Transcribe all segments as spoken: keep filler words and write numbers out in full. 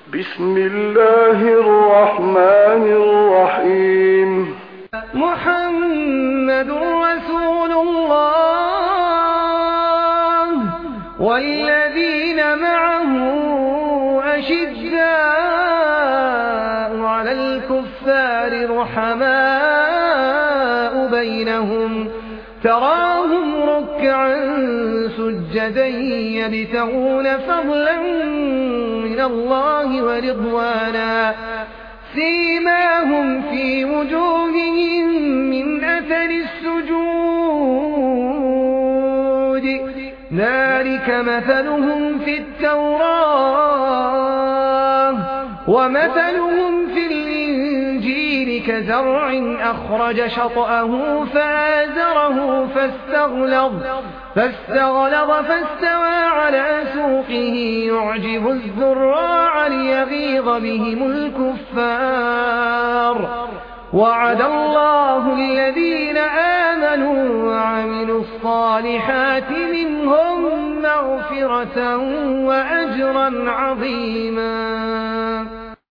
بسم الله الرحمن الرحيم. محمد رسول الله والذين معه أشداء على الكفار رحماء بينهم تراهم ركعا سجدا يبتغون فضلا من الله ورضوانا سيماهم في وجوههم من أثر السجود ذلك مثلهم في التوراة ومثلهم في الإنجيل كزرع أخرج شطأه فآزره فاستغلظ فاستغلظ فاستوى على سوقه يعجب الزراع ليغيظ بهم الكفار وعد الله الذين آمنوا وعملوا الصالحات منهم مغفرة وأجرا عظيما.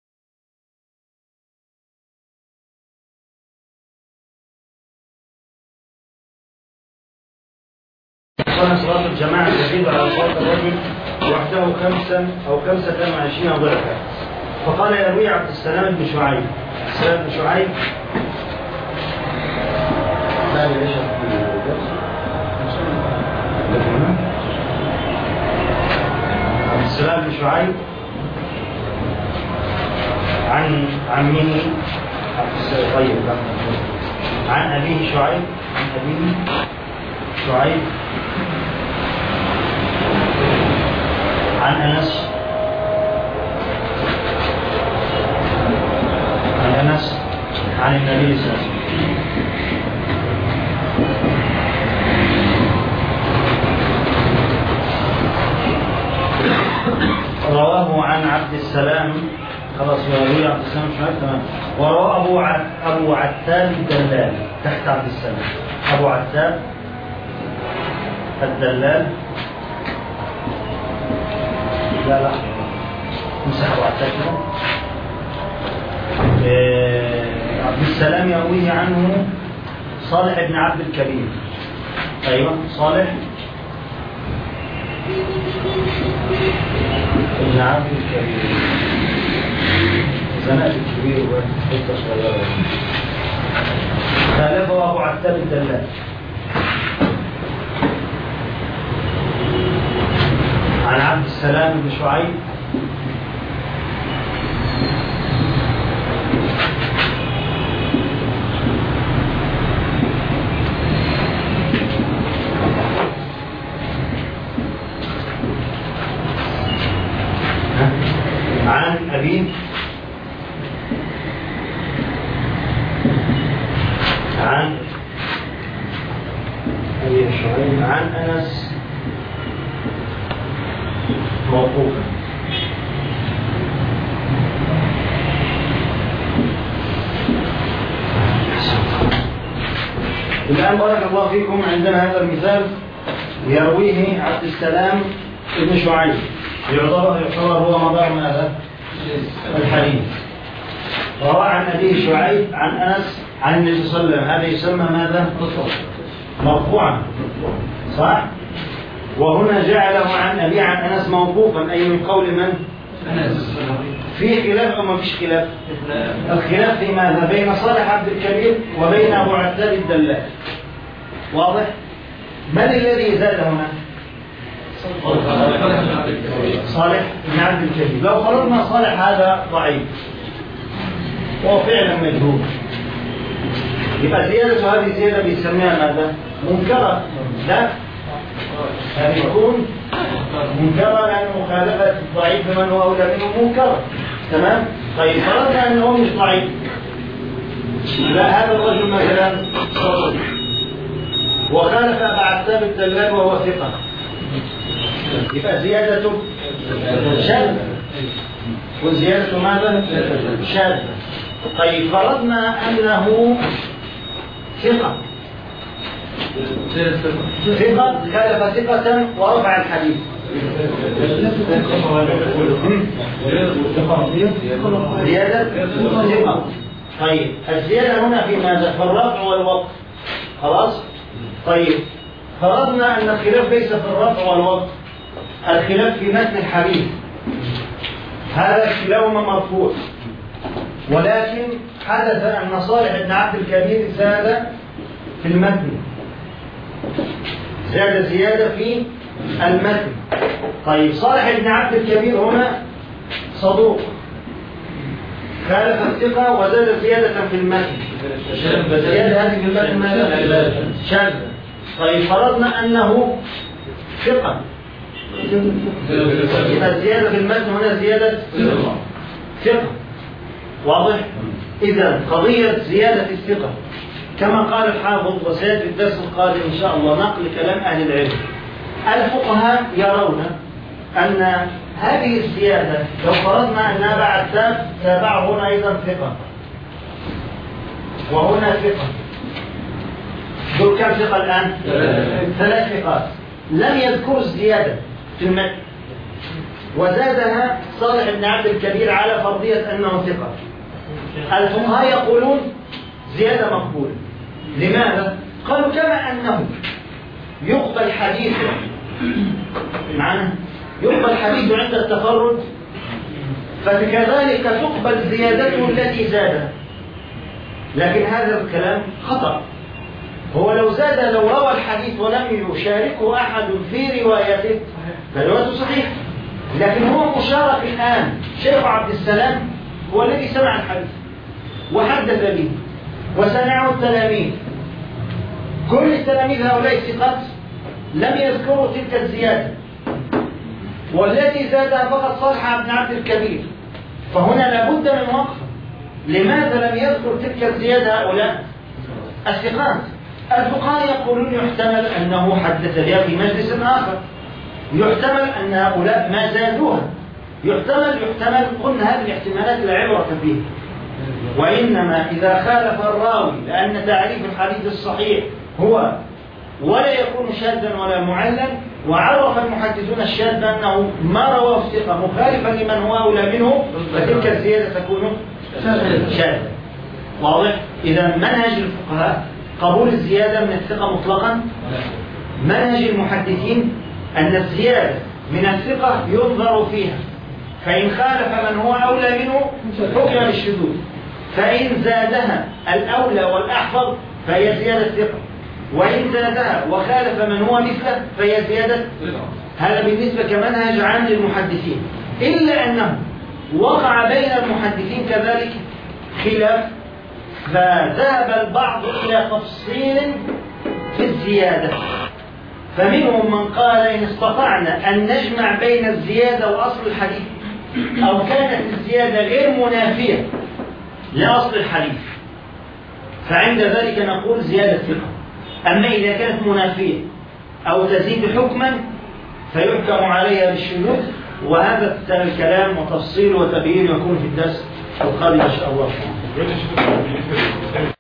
صلاة الجماعة تزيد على صلاة الرجل وحده خمسا أو خمسة وعشرين ضعفا. فقال يروي عبد السلام بن شعيب السلام بن شعيب عبد السلام بن شعيب عن عمه طيب عن أبيه شعيب عن أبيه شعيب عن أنس عن أنس عن النبي صلى الله عليه وسلم رواه عن عبد السلام خلاص وروي عبد السلام شعيب تمام. ورواه أبو عت... أبو عتاب الدلال تحت عبد السلام أبو عتاب الدلال لا لا مسح أبو عتاب عبد السلام يرويه عنه صالح بن عبد الكبير. أيوة صالح بن عبد الكبير زناد الكبير وحتة صغيرة خالفه أبو عتاب الدلال عن عبد السلام بن شعيب عن أبيه عن أبي شعيب عن أنس موقوفا. الآن بارك الله فيكم عندنا هذا المثال يرويه عبد السلام بن شعيب يعتبر هو مدار ماذا؟ الحديث. روى عن أبيه شعيب عن أنس عن النبي صلى الله عليه وسلم هذا يسمى ماذا؟ مرفوعا صح؟ وهنا جعله عن أبي عن أنس موقوفا أي من قول من؟ أنس. في خلاف أو ما فيش خلاف؟ الخلاف في ماذا؟ بين صالح عبد الكبير وبين أبو عتاب الدلال. واضح؟ من الذي زاد هنا؟ صالح بن عبد الكبير. لو فرضنا صالح هذا ضعيف وهو فعلا مجهول يبقى زيادة هذه زيادة بيسميها ماذا؟ منكرة. لا هذه يكون منكرة لأن مخالفة الضعيف بمن هو أولى منه منكرة. تمام؟ طيب فرضنا أنه مش ضعيف لا هذا الرجل مثلا وخالف أبا عتاب الدلال وهو ثقة يبقى زيادته شاذة وزيادة ماذا؟ شاذة. طيب فرضنا أنه ثقة ثقة خالف ثقة ورفع الحديث زيادة ثقة. طيب الزيادة هنا في ماذا؟ في الرفع والوقف. خلاص؟ طيب فرضنا أن الخلاف ليس في الرفع والوقف، الخلاف في متن الحديث. هذا كلاهما مرفوع، ولكن حدث أن صالح بن عبد الكبير زاد في المتن، زاد زيادة في المتن. طيب صالح بن عبد الكبير هنا صدوق، خالف الثقة وزاد زيادة في المتن. زيادة هذه في المتن ماذا؟ شاذ. طيب فرضنا أنه ثقة، إذا الزيادة في المتن هنا زيادة ثقة. واضح؟ إذا قضية زيادة الثقة كما قال الحافظ، وسيأتي في الدرس القادم إن شاء الله نقل كلام أهل العلم. الفقهاء يرون أن هذه الزيادة لو فرضنا أنها بعد تاب تابعه هنا أيضا ثقة وهنا ثقة، دول كم ثقة الآن؟ ثلاث ثقات، لم يذكروا الزيادة في المتن وزادها صالح بن عبد الكبير على فرضية أنه ثقة. الفقهاء يقولون زيادة مقبولة. لماذا؟ قالوا كما أنه يقبل حديث معنا يقبل حديث عند التفرد، فكذلك تقبل زيادته التي زادها. لكن هذا الكلام خطأ. هو لو زاد، لو روى الحديث ولم يشاركه أحد في روايته فروايته صحيحة، لكن هو مشارك الآن. شيخ عبد السلام هو الذي سمع الحديث وحدث به وسمعه التلاميذ، كل التلاميذ هؤلاء الثقات لم يذكروا تلك الزيادة، والتي زادها فقط صالح بن عبد الكبير، فهنا لابد من وقف. لماذا لم يذكر تلك الزيادة هؤلاء الثقات؟ الفقهاء يقولون يحتمل أنه حدث بها في مجلس آخر، يحتمل أن هؤلاء ما زادوها، يحتمل يحتمل قلنا هذه الاحتمالات لا عبرة بها. وإنما إذا خالف الراوي، لأن تعريف الحديث الصحيح هو ولا يكون شاذا ولا معلا، وعرف المحدثون الشاذ أنه ما رواه الثقة مخالفا لمن هو أولى منه، فتلك الزيادة تكون شاذة. واضح؟ إذا منهج الفقهاء قبول الزيادة من الثقة مطلقا، منهج المحدثين أن الزيادة من الثقة ينظر فيها، فإن خالف من هو أولى منه حكم بالشذوذ، فإن زادها الأولى والأحفظ فهي زيادة ثقة، وإن زادها وخالف من هو مثله فهي زيادة. هذا بالنسبة كمنهج عام للمحدثين، إلا أنه وقع بين المحدثين كذلك خلاف، فذهب البعض إلى تفصيل في الزيادة. فمنهم من قال إن استطعنا أن نجمع بين الزيادة وأصل الحديث، أو كانت الزيادة غير منافية لأصل الحديث، فعند ذلك نقول زيادة ثقة. أما إذا كانت منافية أو تزيد حكما فيحكم عليها بالشذوذ. وهذا الكلام وتفصيل وتبيين يكون في الدرس القادم إن شاء الله.